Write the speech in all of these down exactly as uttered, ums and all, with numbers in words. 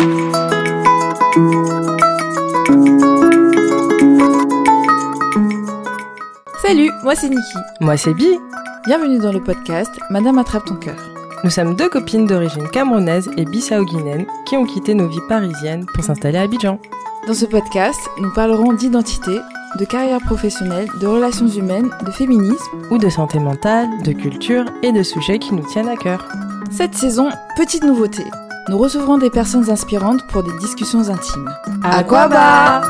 Salut, moi c'est Niki. Moi c'est Bi. Bienvenue dans le podcast Madame attrape ton cœur. Nous sommes deux copines d'origine camerounaise et bissau-guinéenne qui ont quitté nos vies parisiennes pour s'installer à Abidjan. Dans ce podcast, nous parlerons d'identité, de carrière professionnelle, de relations humaines, de féminisme ou de santé mentale, de culture et de sujets qui nous tiennent à cœur. Cette saison, petite nouveauté. Nous recevrons des personnes inspirantes pour des discussions intimes. À quoi bah?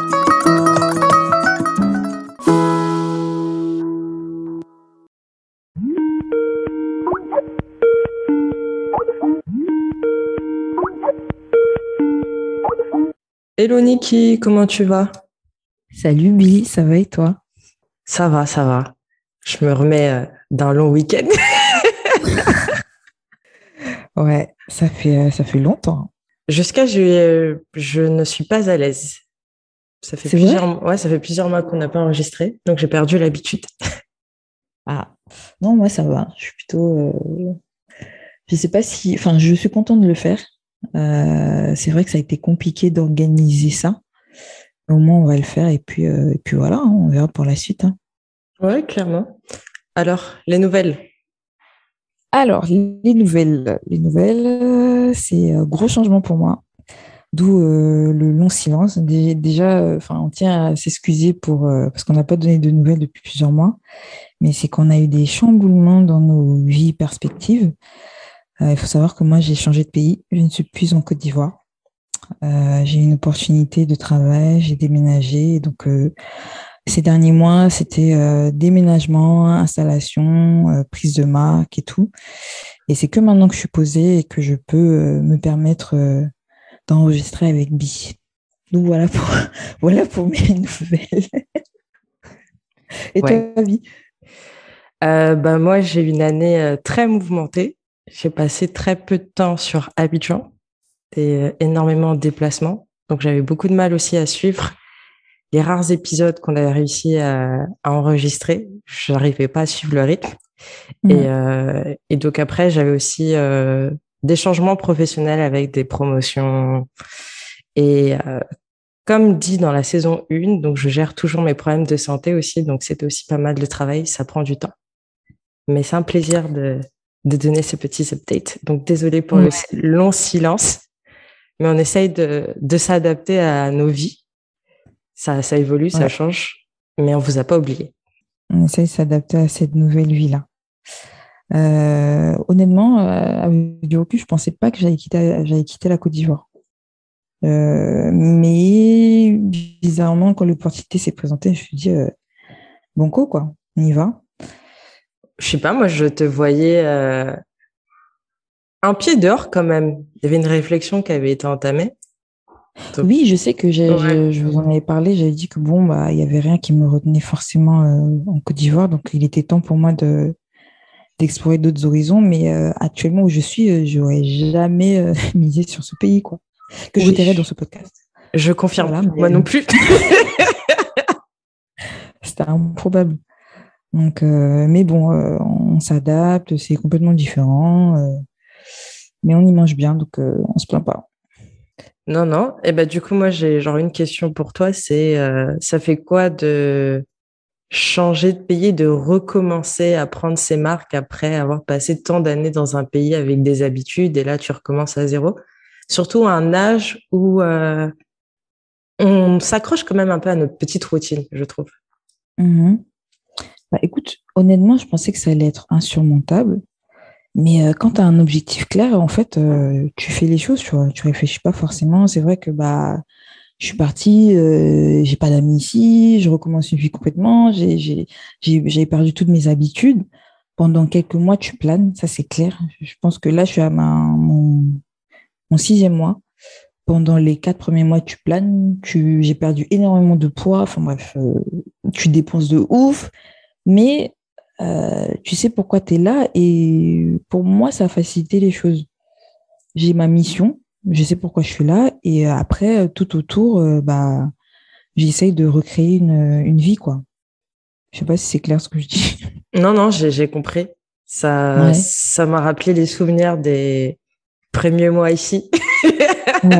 Hello Niki, comment tu vas? Salut Bi, ça va et toi? Ça va, ça va. Je me remets euh, d'un long week-end. Ouais, ça fait, ça fait longtemps. Jusqu'à juillet, je ne suis pas à l'aise. Ça fait C'est plusieurs, vrai? ouais, ça fait plusieurs mois qu'on n'a pas enregistré, donc j'ai perdu l'habitude. Ah, non, moi ça va. Je suis plutôt. euh, Je sais pas si. Enfin, je suis contente de le faire. Euh, c'est vrai que ça a été compliqué d'organiser ça. Mais au moins, on va le faire et puis, euh, et puis voilà, hein, on verra pour la suite. hein. Ouais, clairement. Alors, les nouvelles. Alors, les nouvelles. Les nouvelles, euh, c'est un gros changement pour moi. D'où euh, le long silence. Dé- Déjà, euh, enfin, on tient à s'excuser pour euh, parce qu'on n'a pas donné de nouvelles depuis plusieurs mois. Mais c'est qu'on a eu des chamboulements dans nos vies perspectives. Euh, il faut savoir que moi, j'ai changé de pays. Je ne suis plus en Côte d'Ivoire. Euh, j'ai eu une opportunité de travail, j'ai déménagé. Donc, euh, ces derniers mois, c'était euh, déménagement, installation, euh, prise de marque et tout. Et c'est que maintenant que je suis posée et que je peux euh, me permettre euh, d'enregistrer avec Bi. Donc, voilà pour, voilà pour mes nouvelles. Et Ouais. toi, Bi? Euh, bah, moi, j'ai eu une année euh, très mouvementée. J'ai passé très peu de temps sur Abidjan et euh, énormément de déplacements. Donc, j'avais beaucoup de mal aussi à suivre les rares épisodes qu'on avait réussi à, à enregistrer. Je n'arrivais pas à suivre le rythme. Et, Ouais. euh, et donc, après, j'avais aussi euh, des changements professionnels avec des promotions. Et euh, comme dit dans la saison un, donc je gère toujours mes problèmes de santé aussi. Donc, c'était aussi pas mal de travail. Ça prend du temps. Mais c'est un plaisir de, de donner ces petits updates. Donc, désolé pour le Ouais. si- long silence, mais on essaye de, de s'adapter à nos vies. Ça, ça évolue, ça Ouais. change, mais on vous a pas oublié. On essaye de s'adapter à cette nouvelle vie-là. Euh, honnêtement, euh, avec du recul, je pensais pas que j'allais quitter, j'allais quitter la Côte d'Ivoire. Euh, mais bizarrement, quand l'opportunité s'est présentée, je me suis dit, euh, banco, quoi, on y va. Je sais pas, moi, je te voyais euh, un pied dehors quand même. Il y avait une réflexion qui avait été entamée. Donc, Oui, je sais que j'ai, ouais. je, je vous en avais parlé, j'avais dit que bon, bah, il y avait rien qui me retenait forcément euh, en Côte d'Ivoire, donc il était temps pour moi de, d'explorer d'autres horizons, mais euh, actuellement où je suis, euh, j'aurais jamais euh, misé sur ce pays, quoi, que je Oui, tairais dans ce podcast. je confirme. Voilà, mais Moi non plus. c'était improbable. Donc, euh, mais bon, euh, on s'adapte, c'est complètement différent, euh, mais on y mange bien, donc euh, on se plaint pas. Non, non. Et ben, du coup, moi, j'ai genre une question pour toi. C'est, euh, ça fait quoi de changer de pays, de recommencer à prendre ses marques après avoir passé tant d'années dans un pays avec des habitudes et là, tu recommences à zéro? Surtout à un âge où euh, on s'accroche quand même un peu à notre petite routine, je trouve. Mhm. Bah, écoute, honnêtement, je pensais que ça allait être insurmontable, mais euh, quand tu as un objectif clair, en fait, euh, tu fais les choses, tu vois, tu réfléchis pas forcément. C'est vrai que bah, je suis partie, euh, j'ai pas d'amis ici, je recommence une vie complètement, j'ai, j'ai, j'ai, j'ai perdu toutes mes habitudes. Pendant quelques mois, tu planes, ça c'est clair. Je pense que là, je suis à ma, mon, mon sixième mois. Pendant les quatre premiers mois, tu planes, tu, j'ai perdu énormément de poids, enfin bref, euh, tu dépenses de ouf, mais euh, tu sais pourquoi tu es là et pour moi, ça a facilité les choses. J'ai ma mission, je sais pourquoi je suis là et après, tout autour, euh, bah, j'essaye de recréer une, une vie, quoi. Je sais pas si c'est clair ce que je dis. Non, non, j'ai, j'ai compris. Ça, Ouais, ça m'a rappelé les souvenirs des premiers mois ici. ouais.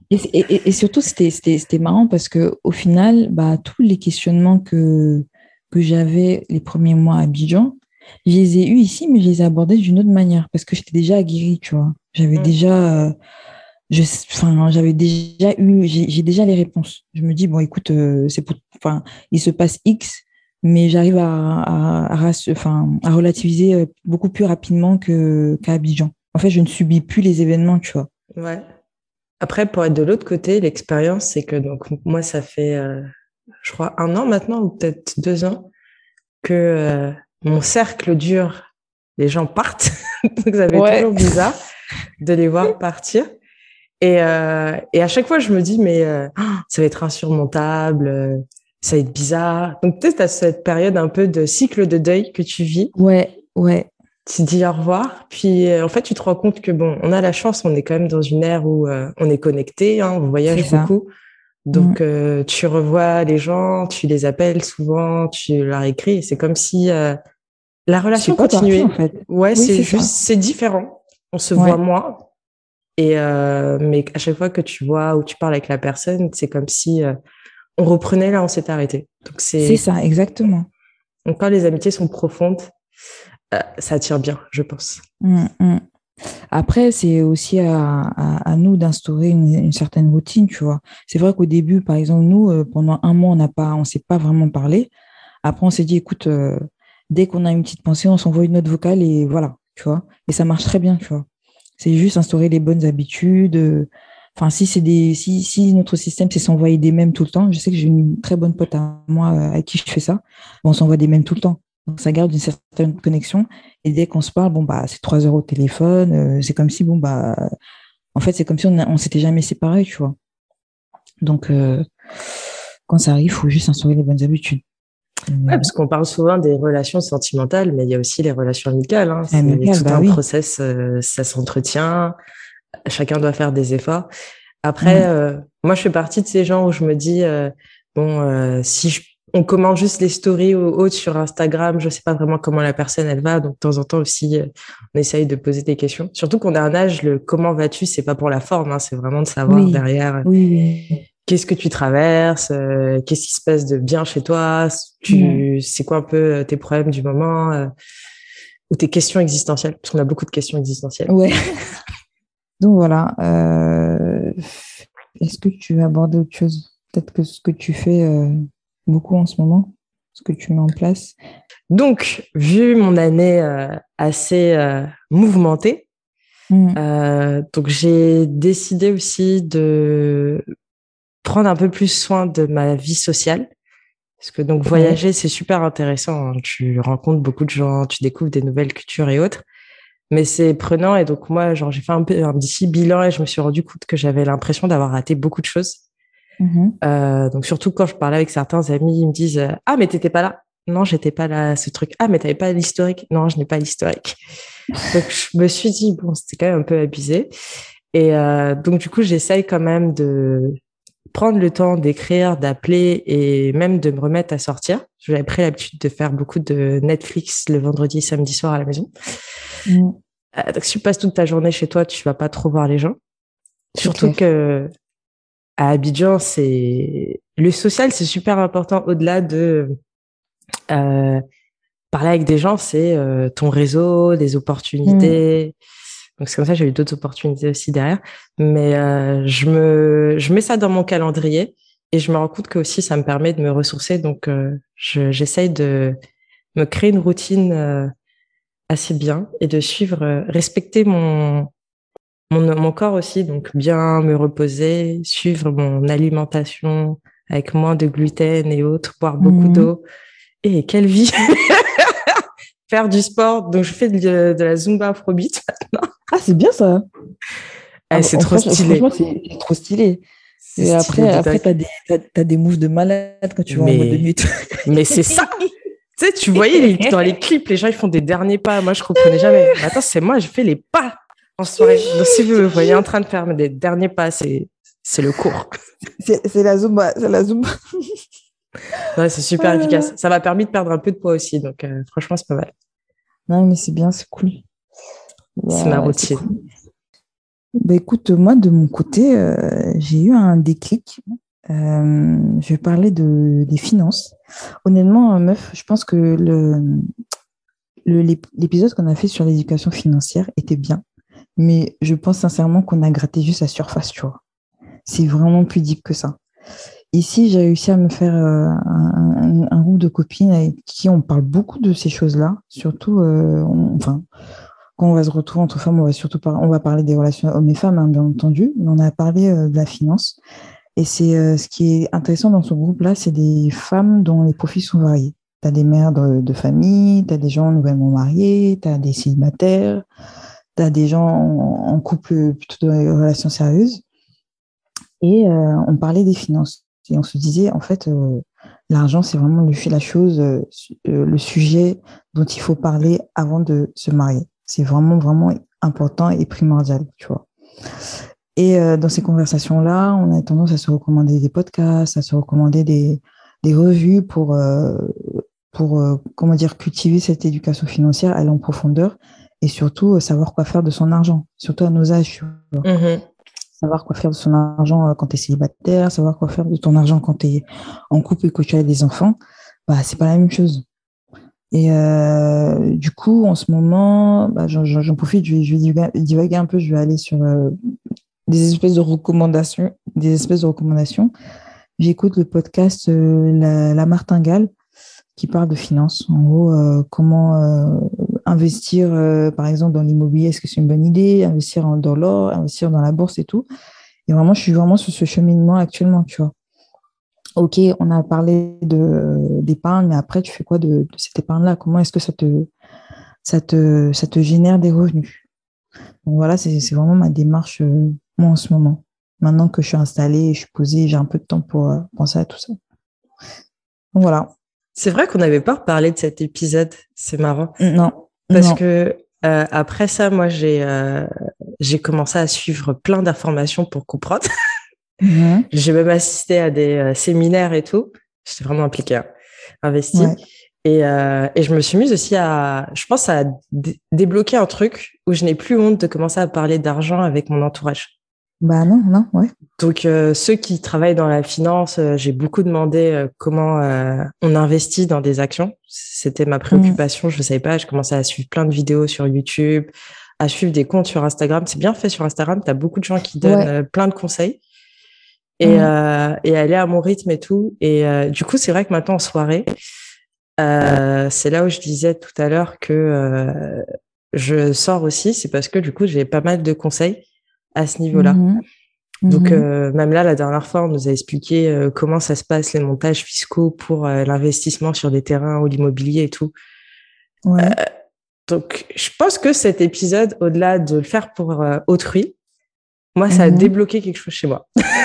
Et, et, et surtout, c'était, c'était, c'était marrant parce que au final, bah, tous les questionnements que, que j'avais les premiers mois à Abidjan, je les ai eus ici, mais je les ai abordés d'une autre manière parce que j'étais déjà aguerrie, tu vois. J'avais Mm. déjà, euh, je, enfin, j'avais déjà eu, j'ai, j'ai déjà les réponses. Je me dis, bon, écoute, euh, c'est pour, enfin, il se passe X, mais j'arrive à, à, à, rass- enfin, à relativiser euh, beaucoup plus rapidement que, qu'à Abidjan. En fait, je ne subis plus les événements, tu vois. Ouais. Après, pour être de l'autre côté, l'expérience, c'est que donc moi, ça fait, euh, je crois, un an maintenant, ou peut-être deux ans, que euh, mon cercle dure, les gens partent. Donc, ça fait Ouais. toujours bizarre de les voir partir. Et, euh, et à chaque fois, je me dis, mais euh, ah, ça va être insurmontable, euh, ça va être bizarre. Donc, peut-être à cette période un peu de cycle de deuil que tu vis, Ouais, ouais, tu dis au revoir. Puis, euh, en fait, tu te rends compte que, bon, on a la chance, on est quand même dans une ère où euh, on est connecté, hein, on c'est voyage ça. beaucoup. Mm. Donc, euh, tu revois les gens, tu les appelles souvent, tu leur écris. Et c'est comme si euh, la C'est relation pas parti, en continuait. fait. Ouais, Oui, c'est c'est juste, ça. c'est différent. On se voit Ouais, moins. Et euh, mais à chaque fois que tu vois ou tu parles avec la personne, c'est comme si euh, on reprenait là, on s'était arrêté. Donc c'est c'est ça, exactement. donc quand les amitiés sont profondes, euh, ça attire bien, je pense. Mm, mm. Après, c'est aussi à, à, à nous d'instaurer une, une certaine routine, tu vois. C'est vrai qu'au début, par exemple, nous, euh, pendant un mois, on n'a pas, on s'est pas vraiment parlé. Après, on s'est dit, écoute, euh, dès qu'on a une petite pensée, on s'envoie une note vocale et voilà, tu vois. Et ça marche très bien, tu vois. C'est juste instaurer les bonnes habitudes. euh, Enfin, si c'est des, si, si notre système, c'est s'envoyer des mèmes tout le temps, je sais que j'ai une très bonne pote à moi euh, avec qui je fais ça. On s'envoie des mèmes tout le temps. Donc, ça garde une certaine connexion. Et dès qu'on se parle, bon, bah, c'est trois heures au téléphone. euh, c'est comme si, bon, bah, en fait, c'est comme si on, a- on s'était jamais séparés, tu vois. Donc, euh, quand ça arrive, il faut juste instaurer les bonnes habitudes. Ouais, Euh, parce qu'on parle souvent des relations sentimentales, mais il y a aussi les relations amicales, hein. C'est C'est amical, tout bah un oui. process, euh, ça s'entretient. Chacun doit faire des efforts. Après, Mm. euh, moi, je fais partie de ces gens où je me dis, euh, bon, euh, si je- on commente juste les stories ou autres sur Instagram, je sais pas vraiment comment la personne elle va, donc de temps en temps aussi, euh, on essaye de poser des questions. Surtout qu'on a un âge, le comment vas-tu, c'est pas pour la forme, hein, c'est vraiment de savoir Oui, derrière euh, oui, oui. qu'est-ce que tu traverses, euh, qu'est-ce qui se passe de bien chez toi, Mm. tu, c'est quoi un peu euh, tes problèmes du moment, euh, ou tes questions existentielles, parce qu'on a beaucoup de questions existentielles. Ouais. Donc voilà. euh, Est-ce que tu veux aborder autre chose? Peut-être que ce que tu fais euh, beaucoup en ce moment, ce que tu mets en place. Donc, vu mon année euh, assez euh, mouvementée, Mm. euh, donc j'ai décidé aussi de prendre un peu plus soin de ma vie sociale. Parce que donc Ouais. voyager, c'est super intéressant, hein. Tu rencontres beaucoup de gens, tu découvres des nouvelles cultures et autres. Mais c'est prenant. Et donc moi, genre, j'ai fait un peu un petit bilan et je me suis rendu compte que j'avais l'impression d'avoir raté beaucoup de choses. Mhm. Euh, donc surtout quand je parlais avec certains amis, ils me disent euh, ah mais t'étais pas là. Non, j'étais pas là. Ce truc. Ah mais t'avais pas l'historique. Non, je n'ai pas l'historique. Donc je me suis dit bon, c'était quand même un peu abusé. Et euh, donc du coup, j'essaye quand même de prendre le temps d'écrire, d'appeler et même de me remettre à sortir. J'avais pris l'habitude de faire beaucoup de Netflix le vendredi, samedi soir à la maison. Mm. Euh, donc si tu passes toute ta journée chez toi, tu vas pas trop voir les gens. C'est Surtout clair. que à Abidjan, c'est le social, c'est super important au-delà de euh, parler avec des gens, c'est euh, ton réseau, des Mm. opportunités. Donc c'est comme ça, j'ai eu d'autres opportunités aussi derrière. Mais euh, je me, je mets ça dans mon calendrier et je me rends compte que aussi ça me permet de me ressourcer. Donc euh, je, j'essaye de me créer une routine euh, assez bien et de suivre, euh, respecter mon, mon mon corps aussi. Donc bien me reposer, suivre mon alimentation avec moins de gluten et autres, boire beaucoup Mhm. d'eau. Et quelle vie! Faire du sport. Donc je fais de, de la Zumba Afrobeat. Ah, c'est bien ça. Ah, Eh, bah, c'est en trop franch- franchement, stylé. c'est c'est trop stylé. C'est Et stylé après, de après dingue. tu as des, t'as, t'as des moves de malade quand tu vas en mode de Mais, nuit et tout. mais c'est ça. Tu sais, tu voyais les- dans les clips, les gens, ils font des derniers pas. Moi, je comprenais jamais. Mais attends, c'est moi, je fais les pas en Je te soirée. Donc, si jure, vous je te me voyez en jure. train de faire des derniers pas, c'est, c'est le cours. C'est c'est la Zumba, c'est la Zumba. Ouais, c'est Ah super là efficace. là. Ça m'a permis de perdre un peu de poids aussi. Donc, euh, franchement, c'est pas mal. Non, mais c'est bien, c'est cool. C'est ma Bah, c'est routine. cool. Bah, écoute, moi, de mon côté, euh, j'ai eu un déclic. Euh, je vais parler de, des finances. Honnêtement, euh, meuf, je pense que le, le- l'ép- l'épisode qu'on a fait sur l'éducation financière était bien. Mais je pense sincèrement qu'on a gratté juste la surface, tu vois. C'est vraiment plus deep que ça. Ici, j'ai réussi à me faire euh, un, un- un groupe de copines avec qui on parle beaucoup de ces choses-là. Surtout, euh, on- enfin, quand on va se retrouver entre femmes, on va surtout par- on va parler des relations hommes et femmes, hein, bien entendu, mais on a parlé euh, de la finance. Et c'est euh, ce qui est intéressant dans ce groupe-là, c'est des femmes dont les profils sont variés. Tu as des mères de, de famille, tu as des gens nouvellement mariés, tu as des célibataires, tu as des gens en, en couple plutôt dans les relations sérieuses. Et euh, on parlait des finances. Et on se disait, en fait, euh, l'argent, c'est vraiment le, la chose, euh, euh, le sujet dont il faut parler avant de se marier. C'est vraiment, vraiment important et primordial, tu vois. Et euh, dans ces conversations-là, on a tendance à se recommander des podcasts, à se recommander des, des revues pour, euh, pour euh, comment dire, cultiver cette éducation financière, aller en profondeur et surtout euh, savoir quoi faire de son argent, surtout à nos âges, tu vois. Mhm. Savoir quoi faire de son argent euh, quand tu es célibataire, savoir quoi faire de ton argent quand tu es en couple et que tu as des enfants, bah, c'est pas la même chose. Et euh, du coup, en ce moment, bah, j'en, j'en profite, je vais, je vais divaguer divaguer un peu, je vais aller sur euh, des espèces de recommandations, des espèces de recommandations. J'écoute le podcast euh, La, La Martingale qui parle de finances. En gros, euh, comment euh, investir, euh, par exemple, dans l'immobilier, est-ce que c'est une bonne idée? Investir en- dans l'or, investir dans la bourse et tout. Et vraiment, je suis vraiment sur ce cheminement actuellement, tu vois. Ok, on a parlé de, d'épargne, mais après, tu fais quoi de, de cette épargne-là? Comment est-ce que ça te, ça te, ça te génère des revenus? Donc voilà, c'est, c'est vraiment ma démarche, euh, moi, en ce moment. Maintenant que je suis installée, je suis posée, j'ai un peu de temps pour euh, penser à tout ça. Donc voilà. C'est vrai qu'on n'avait pas reparlé de cet épisode. C'est marrant. Non, Parce non. que euh, après ça, moi, j'ai euh, j'ai commencé à suivre plein d'informations pour comprendre. Mhm. J'ai même assisté à des euh, séminaires et tout. J'étais vraiment impliquée, hein, investie. Ouais. Et, euh, et je me suis mise aussi à, je pense, à dé- débloquer un truc où je n'ai plus honte de commencer à parler d'argent avec mon entourage. Bah non, non, ouais. Donc, euh, ceux qui travaillent dans la finance, euh, j'ai beaucoup demandé euh, comment euh, on investit dans des actions. C'était ma Mhm. préoccupation. Je ne savais pas. Je commençais à suivre plein de vidéos sur YouTube, à suivre des comptes sur Instagram. C'est bien fait sur Instagram. Tu as beaucoup de gens qui donnent Ouais. euh, plein de conseils et, Mhm. euh, et aller à mon rythme et tout. Et euh, du coup, c'est vrai que maintenant, en soirée, euh, c'est là où je disais tout à l'heure que euh, je sors aussi. C'est parce que du coup, j'ai pas mal de conseils à ce niveau-là. Mhm. Donc, Mhm. euh, même là, la dernière fois, on nous a expliqué euh, comment ça se passe, les montages fiscaux pour euh, l'investissement sur des terrains ou l'immobilier et tout. Ouais. Donc, je pense que cet épisode, au-delà de le faire pour euh, autrui, moi, ça a Mhm. débloqué quelque chose chez moi.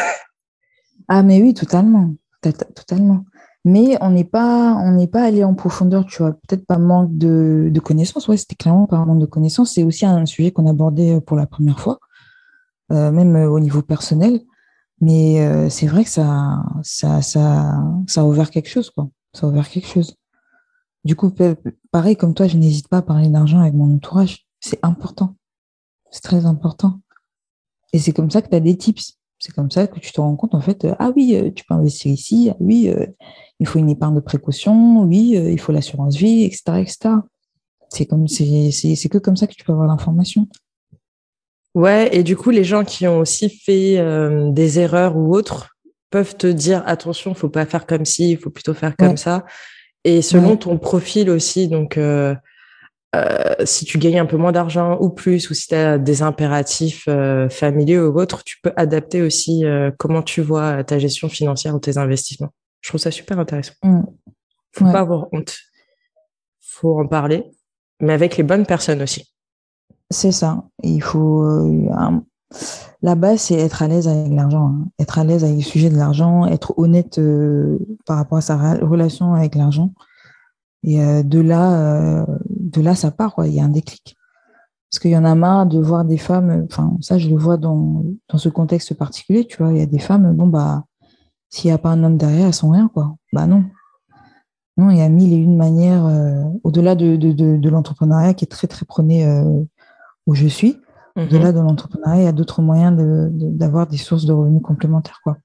Ah, mais oui, totalement. Tot- Totalement. Mais on n'est pas, on n'est pas allé en profondeur, tu vois. Peut-être pas manque de, de connaissances. Ouais, c'était clairement pas un manque de connaissances. C'est aussi un sujet qu'on abordait pour la première fois, euh, même euh, au niveau personnel. Mais euh, c'est vrai que ça, ça, ça, ça a ouvert quelque chose, quoi. Ça a ouvert quelque chose. Du coup, pe- pareil, comme toi, je n'hésite pas à parler d'argent avec mon entourage. C'est important. C'est très important. Et c'est comme ça que tu as des tips. C'est comme ça que tu te rends compte, en fait, euh, ah oui, euh, tu peux investir ici, ah oui, euh, il faut une épargne de précaution, oui, euh, il faut l'assurance vie, et cetera, et cetera. C'est comme, c'est, c'est, c'est que comme ça que tu peux avoir l'information. Ouais, et du coup, les gens qui ont aussi fait euh, des erreurs ou autres peuvent te dire, attention, faut pas faire comme ci, il faut plutôt faire comme Ouais, ça. Et selon ouais, ton profil aussi, donc euh, euh, si tu gagnes un peu moins d'argent ou plus, ou si tu as des impératifs euh, familiaux ou autres, tu peux adapter aussi euh, comment tu vois ta gestion financière ou tes investissements. Je trouve ça super intéressant. mm, Faut pas ouais, avoir honte. Faut en parler, mais avec les bonnes personnes aussi. c'est ça. Il faut, euh, un- la base, c'est être à l'aise avec l'argent, hein. Être à l'aise avec le sujet de l'argent, être honnête euh, par rapport à sa ra- relation avec l'argent. Et euh, de là, euh, de là, ça part, quoi. Il y a un déclic. Parce qu'il y en a marre de voir des femmes, enfin, ça, je le vois dans, dans ce contexte particulier, tu vois. Il y a des femmes, bon, bah, s'il n'y a pas un homme derrière, elles sont rien, quoi. Bah non. Non, il y a mille et une manières, euh, au-delà de, de, de, de l'entrepreneuriat qui est très, très prôné euh, où je suis. Au-delà Mhm. de l'entrepreneuriat, il y a d'autres moyens de, de- d'avoir des sources de revenus complémentaires, quoi.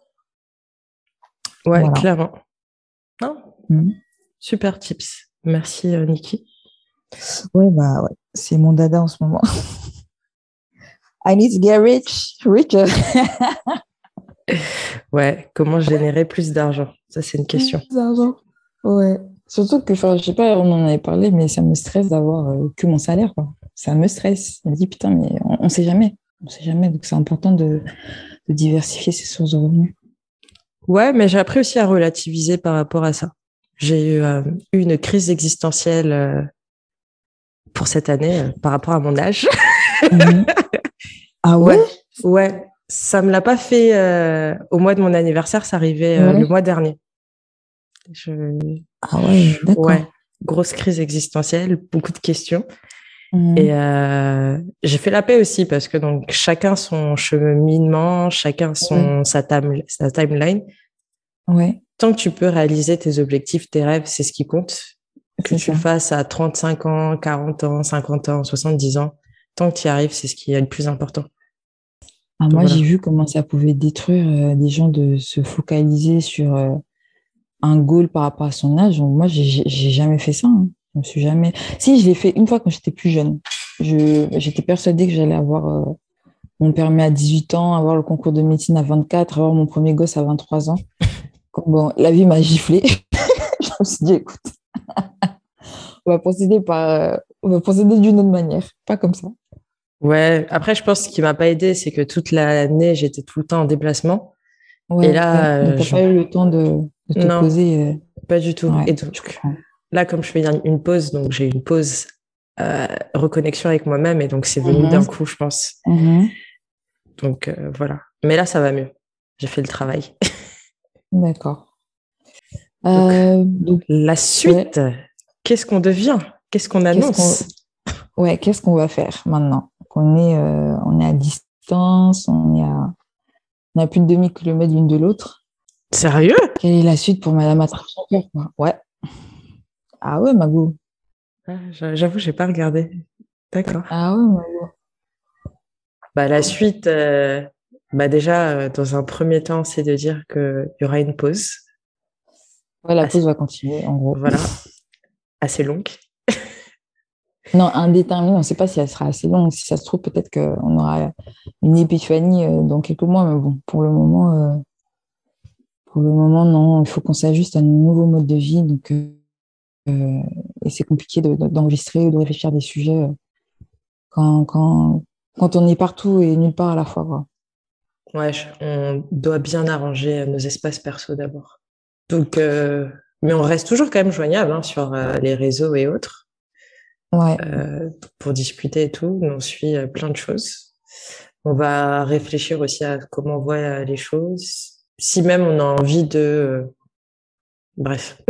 Ouais, Voilà. clairement. Non, Mhm. super tips. Merci, euh, Niki. Ouais, bah ouais, c'est mon dada en ce moment. I need to get rich, richer. Ouais, comment générer plus d'argent? Ça, c'est une question. Plus d'argent. Ouais. Surtout que, enfin, je sais pas, on en avait parlé, mais ça me stresse d'avoir euh, que mon salaire, quoi. Ça me stresse. Je me dis, putain, mais on, on sait jamais. On sait jamais. Donc, c'est important de, de diversifier ses sources de revenus. Ouais, mais j'ai appris aussi à relativiser par rapport à ça. J'ai eu euh, eu une crise existentielle euh, pour cette année euh, par rapport à mon âge. Mhm. Ah ouais? Ouais, ouais. Ça me l'a pas fait euh, au mois de mon anniversaire, ça arrivait euh, le Ouais. mois dernier. Je, Ah ouais, je- ouais, d'accord. grosse crise existentielle, beaucoup de questions. Et Mhm. euh, j'ai fait la paix aussi parce que donc chacun son cheminement, chacun Ouais. son sa, time- sa timeline. Ouais, Tant que tu peux réaliser tes objectifs, tes rêves, c'est ce qui compte. Que c'est tu le ça. fasses à trente-cinq ans, quarante ans, cinquante ans, soixante-dix ans, tant que tu y arrives, c'est ce qui est le plus important. Ah, Donc moi, j'ai voilà. vu comment ça pouvait détruire euh, des gens de se focaliser sur euh, un goal par rapport à son âge. Donc, moi, j'ai j'ai j'ai jamais fait ça, hein. Je me suis jamais. Si, je l'ai fait une fois quand j'étais plus jeune. Je, j'étais persuadée que j'allais avoir euh, mon permis à dix-huit ans, avoir le concours de médecine à vingt-quatre, avoir mon premier gosse à vingt-trois ans. Bon, la vie m'a giflé. Je me suis dit, écoute, on va procéder par, euh, on va procéder d'une autre manière, pas comme ça. Ouais, après, je pense que ce qui m'a pas aidé, c'est que toute l'année, j'étais tout le temps en déplacement. Et Ouais, là, donc euh, t'as je... pas eu le temps de, de te non, poser. pas du euh, tout. Ouais, Et je donc, comprends. là, comme je fais une une pause, donc j'ai une pause euh, reconnexion avec moi-même, et donc c'est venu d'un Mhm, coup, je pense. mhm. Donc euh, voilà. Mais là, ça va mieux. J'ai fait le travail. D'accord. Donc, Euh, donc, la ouais, suite, qu'est-ce qu'on devient? Qu'est-ce qu'on qu'est-ce qu'on, annonce? ouais, qu'est-ce qu'on va faire maintenant? On est, euh, on est à distance, on est à, on a plus de deux mille kilomètres l'une de l'autre. Sérieux? Quelle est la suite pour Madame Attrape-Chanteur, quoi? Ouais. Ah ouais, Mago. Ah, j'a- J'avoue, j'ai pas regardé. D'accord. Ah ouais, Mago. Bah, la suite, euh, bah déjà, euh, dans un premier temps, c'est de dire qu'il y aura une pause. Ouais, la pause Assez, va continuer, en gros. voilà, assez longue. Non, indéterminé, on ne sait pas si elle sera assez longue. Si ça se trouve, peut-être qu'on aura une épiphanie euh, dans quelques mois, mais bon, pour le moment, euh, pour le moment, non, il faut qu'on s'ajuste à un nouveau mode de vie. Donc, euh, euh, et c'est compliqué de- de- d'enregistrer ou de réfléchir à des sujets euh, quand, quand, quand on est partout et nulle part à la fois, quoi. Ouais, je- on doit bien arranger euh, nos espaces perso d'abord. Donc, euh, mais on reste toujours quand même joignable hein, sur euh, les réseaux et autres Ouais, euh, pour discuter et tout. On suit euh, plein de choses. On va réfléchir aussi à comment on voit euh, les choses. Si même on a envie de... euh, Bref.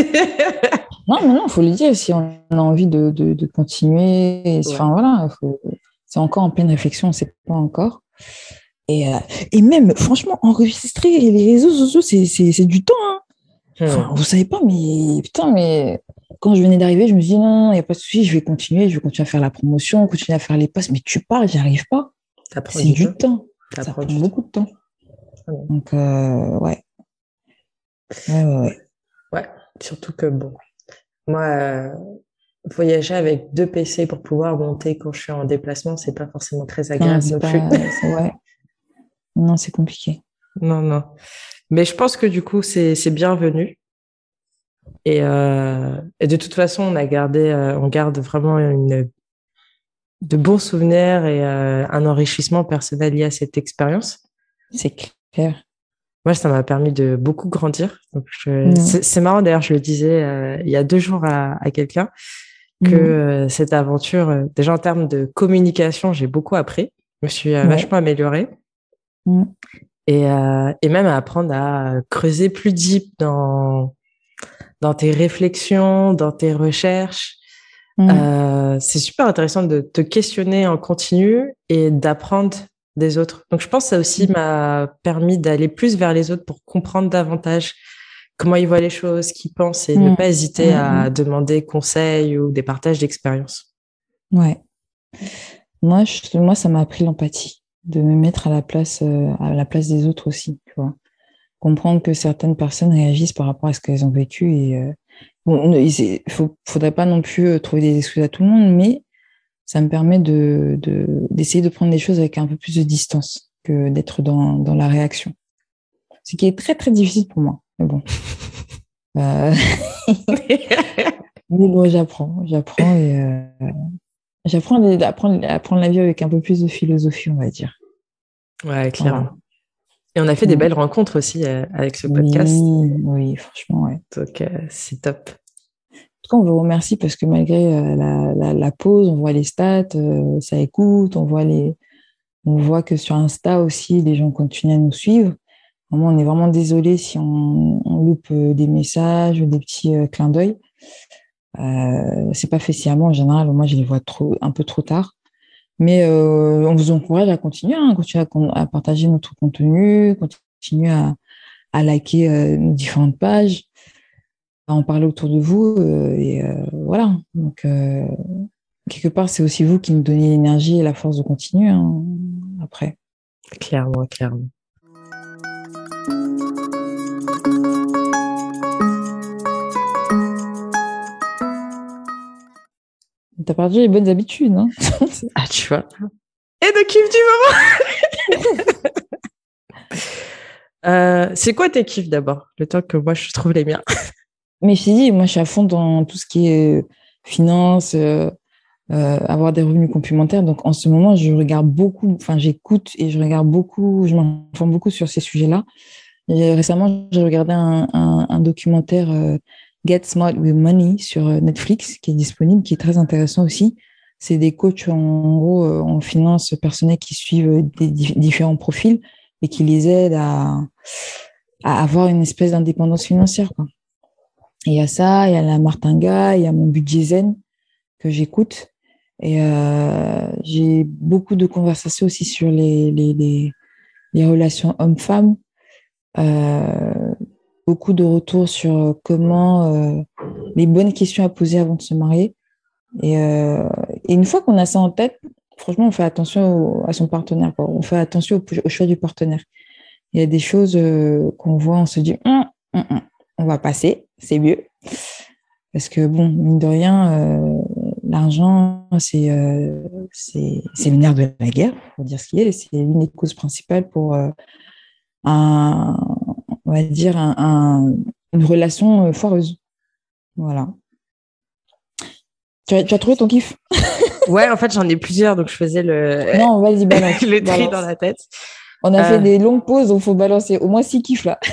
non, mais non, il faut le dire, si on a envie de, de, de continuer, et- Ouais. enfin voilà, faut- c'est encore en pleine réflexion, on ne sait pas encore. Et, euh, et même, franchement, enregistrer les réseaux sociaux, c'est c'est- c'est du temps, hein. Enfin, Hmm. vous savez pas, mais putain, mais quand je venais d'arriver, je me suis dit non, il n'y a pas de souci, je vais continuer, je vais continuer à faire la promotion, continuer à faire les passes, mais tu parles, j'y arrive pas. Ça prend C'est du temps. du temps. Ça Ça prend prend du temps. beaucoup de temps. Ah non. Donc, euh, ouais, ouais, ouais, Ouais. ouais. Ouais. Surtout que bon, moi, euh, voyager avec deux P C pour pouvoir monter quand je suis en déplacement, c'est pas forcément très Non, agréable c'est non plus. pas, c'est ouais, non, c'est compliqué. Non, non. Mais je pense que du coup, c'est c'est bienvenu. Et, euh, et de toute façon, on a gardé, euh, on garde vraiment une, de bons souvenirs et euh, un enrichissement personnel lié à cette expérience. C'est clair. Moi, ça m'a permis de beaucoup grandir. Donc, je- Mm, c'est c'est marrant, d'ailleurs, je le disais euh, il y a deux jours à, à quelqu'un, que mm, euh, cette aventure, euh, déjà en termes de communication, j'ai beaucoup appris. Je me suis euh, ouais, vachement améliorée. mm, Et, euh, et même à apprendre à creuser plus deep dans, dans tes réflexions, dans tes recherches. mm, Euh, c'est super intéressant de te questionner en continu et d'apprendre des autres. Donc, je pense que ça aussi mm, m'a permis d'aller plus vers les autres pour comprendre davantage comment ils voient les choses, qu'ils pensent et ne mm, pas hésiter mm, à demander conseils ou des partages d'expériences. mm. Ouais. Moi, je- moi, ça m'a appris l'empathie, de me mettre à la place, euh, à la place des autres aussi, tu vois. Comprendre que certaines personnes réagissent par rapport à ce qu'elles ont vécu et euh, bon, il ne faut, faudrait pas non plus euh, trouver des excuses à tout le monde, mais ça me permet de, de, d'essayer de prendre les choses avec un peu plus de distance que d'être dans, dans la réaction. Ce qui est très, très difficile pour moi. Mais bon. Euh, mais bon, j'apprends, j'apprends et euh, j'apprends à apprendre, à prendre la vie avec un peu plus de philosophie, on va dire. Ouais, Voilà. clairement. Et on a fait des Mm. belles rencontres aussi euh, avec ce podcast. Oui, oui, franchement, ouais. Donc, euh, c'est top. En tout cas, on vous remercie parce que malgré euh, la, la, la pause, on voit les stats, euh, ça écoute, on voit les, on voit que sur Insta aussi, les gens continuent à nous suivre. Vraiment, on est vraiment désolé si on, on loupe euh, des messages ou des petits euh, clins d'œil. Euh, c'est pas fait sciemment en général. Moi, je les vois trop, un peu trop tard. Mais euh, on vous encourage à continuer, hein, continuer à, à partager notre contenu, continuer à, à liker euh, nos différentes pages, à en parler autour de vous. Euh, et euh, voilà. Donc, euh, quelque part, c'est aussi vous qui nous donnez l'énergie et la force de continuer hein, après. Clairement, clairement. T'as perdu les bonnes habitudes, hein. Ah, tu vois. Et de kiff du moment. euh, c'est quoi tes kiffs d'abord? Le temps que moi, je trouve les miens. Mais je t'ai dit, moi, je suis à fond dans tout ce qui est euh, finance, euh, euh, avoir des revenus complémentaires. Donc, en ce moment, je regarde beaucoup, enfin, j'écoute et je regarde beaucoup, je m'informe beaucoup sur ces sujets-là. Et récemment, j'ai regardé un, un, un documentaire euh, Get Smart with Money sur euh, Netflix qui est disponible, qui est très intéressant aussi. C'est des coachs en gros euh, en finance personnelle qui suivent des di- différents profils et qui les aident à, à avoir une espèce d'indépendance financière, quoi. Et il y a ça, il y a la Martinga, il y a mon budget zen que j'écoute. Et euh, j'ai beaucoup de conversations aussi sur les, les, les, les relations hommes-femmes. Euh, beaucoup de retours sur comment euh, les bonnes questions à poser avant de se marier. Et, euh, et une fois qu'on a ça en tête, franchement, on fait attention au- à son partenaire, quoi. On fait attention au, au choix du partenaire. Il y a des choses euh, qu'on voit, on se dit, hum, hum, hum, on va passer, c'est mieux. Parce que, bon, mine de rien, euh, l'argent, c'est euh, c'est c'est le nerf de la guerre, pour dire ce qu'il est. C'est l'une des causes principales pour euh, un, on va dire, un, un- une relation foireuse. Voilà. Tu as, tu as trouvé ton kiff? Ouais, en fait, j'en ai plusieurs, donc je faisais le, Non, vas-y, balance. le tri balance. dans la tête. On a Euh, fait des longues pauses, donc il faut balancer au moins six kiffs là.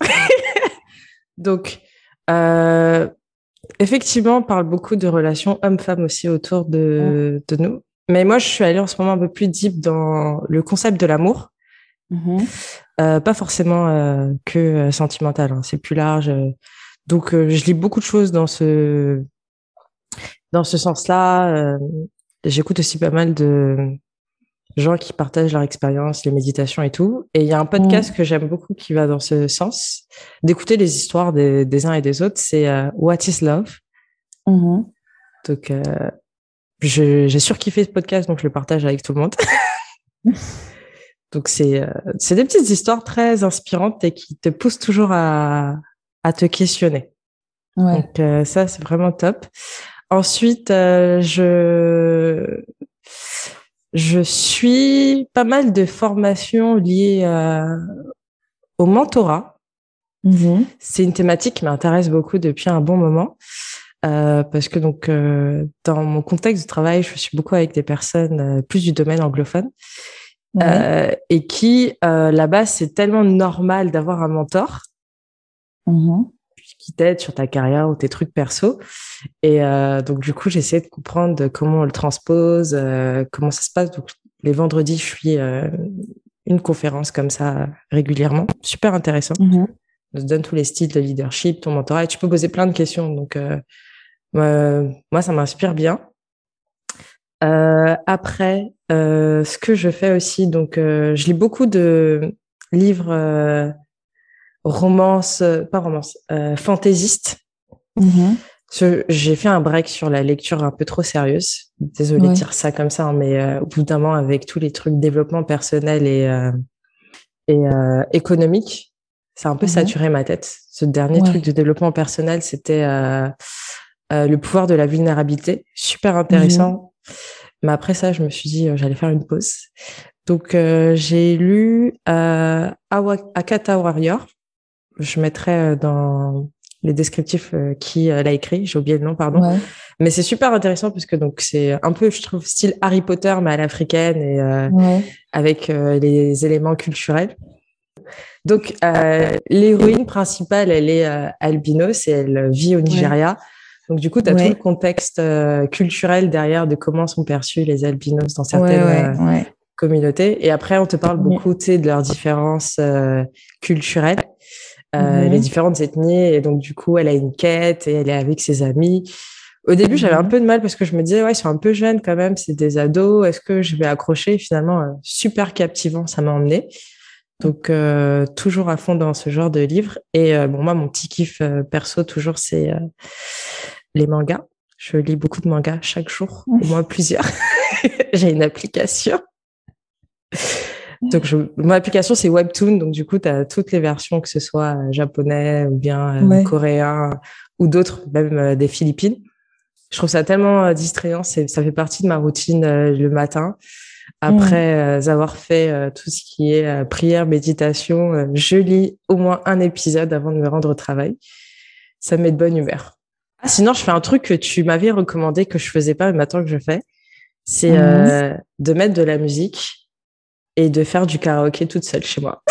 donc, euh, effectivement, on parle beaucoup de relations hommes-femmes aussi autour de, de nous. Mais moi, je suis allée en ce moment un peu plus deep dans le concept de l'amour. Mhm. Euh, pas forcément euh, que euh, sentimental, hein, c'est plus large. euh. Donc, euh, je lis beaucoup de choses dans ce, dans ce sens-là. Euh, j'écoute aussi pas mal de gens qui partagent leur expérience, les méditations et tout. Et il y a un podcast Mhm. que j'aime beaucoup qui va dans ce sens, d'écouter les histoires des, des uns et des autres. C'est euh, What is Love? Mhm. Donc, euh, je- j'ai surkiffé ce podcast, donc je le partage avec tout le monde. Donc, c'est euh, c'est des petites histoires très inspirantes et qui te poussent toujours à, à te questionner. Ouais. Donc, euh, ça, c'est vraiment top. Ensuite, euh, je, je suis pas mal de formations liées euh, au mentorat. Mhm. C'est une thématique qui m'intéresse beaucoup depuis un bon moment. Euh, parce que donc euh, dans mon contexte de travail, je suis beaucoup avec des personnes euh, plus du domaine anglophone Ouais. euh, et qui euh, là-bas c'est tellement normal d'avoir un mentor Mhm. qui t'aide sur ta carrière ou tes trucs perso. Et euh, donc du coup j'essaie de comprendre comment on le transpose, euh, comment ça se passe. Donc les vendredis je suis euh, une conférence comme ça régulièrement, super intéressant. Mhm. On se donne tous les styles de leadership, ton mentorat et tu peux poser plein de questions. Donc euh, euh, moi ça m'inspire bien. Euh, après, euh, ce que je fais aussi, donc euh, je lis beaucoup de livres euh, romances, euh, pas romances, euh, fantaisistes Mhm. Ce- J'ai fait un break sur la lecture un peu trop sérieuse. Désolée de Ouais. dire ça comme ça, hein, mais euh, au bout d'un moment, avec tous les trucs développement personnel et, euh, et euh, économique, ça a un peu Mhm. saturé ma tête. Ce dernier truc Ouais. de développement personnel, c'était euh, euh, le pouvoir de la vulnérabilité. Super Mhm. intéressant. Mais après ça, je me suis dit, euh, j'allais faire une pause. Donc, euh, j'ai lu euh, Awa- Akata Warrior. Je mettrai euh, dans les descriptifs euh, qui euh, l'a écrit. J'ai oublié le nom, pardon. Ouais. Mais c'est super intéressant parce que donc c'est un peu, je trouve, style Harry Potter, mais à l'africaine et euh, Ouais. avec euh, les éléments culturels. Donc, euh, l'héroïne principale, elle est euh, albinos et elle vit au Ouais. Nigeria. Donc, du coup, tu as tout le Ouais. contexte euh, culturel derrière de comment sont perçus les albinos dans Ouais. certaines Ouais. euh, Ouais. communautés. Et après, on te parle Mhm. beaucoup, tu sais, de leurs différences euh, culturelles, euh, les Mhm. différentes ethnies. Et donc, du coup, elle a une quête et elle est avec ses amis. Au début, j'avais un Mhm. peu de mal parce que je me disais, ouais, ils sont un peu jeunes quand même, c'est des ados, est-ce que je vais accrocher? Finalement, euh, super captivant, ça m'a emmené. Donc, euh, toujours à fond dans ce genre de livre. Et euh, bon, moi, mon petit kiff euh, perso, toujours, c'est euh, les mangas. Je lis beaucoup de mangas chaque jour, au moins plusieurs. J'ai une application. Donc, je, mon application, c'est Webtoon. Donc, du coup, tu as toutes les versions, que ce soit euh, japonais ou bien euh, Ouais. coréen ou d'autres, même euh, des Philippines. Je trouve ça tellement euh, distrayant. C'est, ça fait partie de ma routine euh, le matin. Mhm. Après euh, avoir fait euh, tout ce qui est euh, prière, méditation, euh, je lis au moins un épisode avant de me rendre au travail. Ça me met de bonne humeur. Ah, sinon, je fais un truc que tu m'avais recommandé que je faisais pas, mais maintenant que je fais, c'est Mhm. euh, de mettre de la musique et de faire du karaoké toute seule chez moi.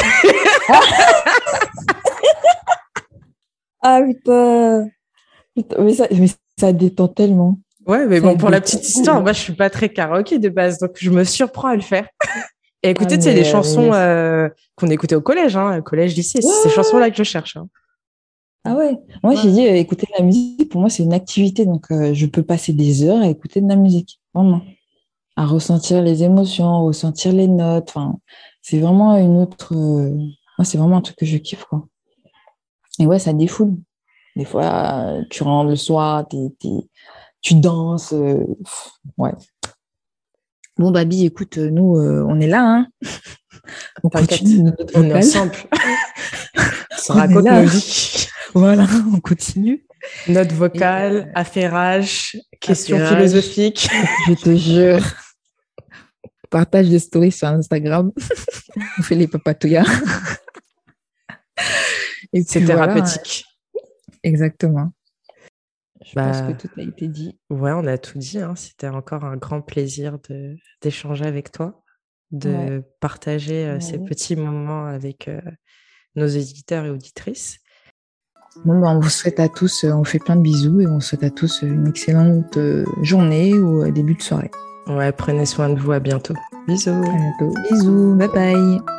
Ah putain. Putain, mais ça, mais ça détend tellement. Ouais, mais Ça bon, pour la détend petite histoire, moi, tellement. je suis pas très karaoké de base, donc je me surprends à le faire. Et Ah, écoutez, c'est les mais, euh, mais chansons laisse. euh, qu'on écoutait au collège, hein, collège, lycée. C'est ces Ouais. chansons-là que je cherche. Hein. Ah ouais. Moi, j'ai Ouais. dit, euh, écouter de la musique, pour moi, c'est une activité. Donc, euh, je peux passer des heures à écouter de la musique. Vraiment. À ressentir les émotions, ressentir les notes. Enfin, c'est vraiment une autre. euh, Moi, c'est vraiment un truc que je kiffe, quoi. Et ouais, ça défoule. Des fois, euh, tu rentres le soir, t'es, t'es- tu danses. euh, pff, Ouais. Bon, Babi, écoute, euh, nous, euh, on est là, hein. On continue T'inquiète, notre on est vocal. ensemble. On se On est raconte là, nos hein. vies. Voilà, on continue. Notes Et vocales, affairage, questions appairage, philosophiques. je te jure, partage des stories sur Instagram. On fait les papatouillas. Et C'est puis voilà, hein, thérapeutique. exactement. Je pense que Bah, tout a été dit. ouais, on a tout dit. Hein. C'était encore un grand plaisir de, d'échanger avec toi, Ouais. de partager euh, ces Ouais. petits moments avec euh, nos éditeurs et auditrices. Bon, ben, on vous souhaite à tous, euh, on fait plein de bisous et on vous souhaite à tous une excellente euh, journée ou euh, début de soirée. Ouais, prenez soin de vous. À bientôt. Bisous. À bientôt. Bisous, bye bye.